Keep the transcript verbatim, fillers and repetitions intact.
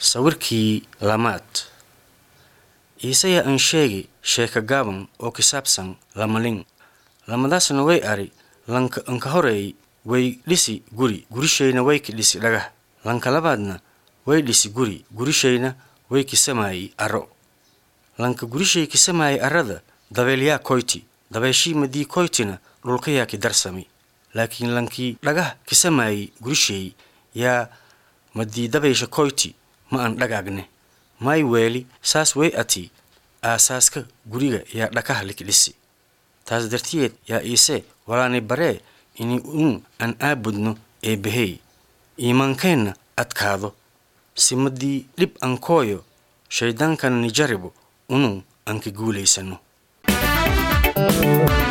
Sawirkii lamaad. Isaya aan sheegi sheeka gaaban oo kisaabsan lamalin. Lamadaasna way ari lanka anka horeey way dhisi guri gurishayna way ki dhisi dhagah. Lanka labaadna way dhisi guri gurishayna way kisamaayi aro. Lanka gurishay kisamaayi arada dabeelyaa koyti dabeeshii madii koytina dhulka yaa ki darsami. Laakiin lankii dhagah kisamaayi gurishay yaa madii dabeesha koyti ma aan dhagaagne. May weeli saas way ati aasaaska guriga yaa dhakaha likidhisi. Taas dartiyeed yaa iise walaanay baree ini uun aan aabudno ee behey. Iimaankeenna adkaado. Si madii dhib aan kooyo shaydaankana ni jaribo unun aan ki guulaysano.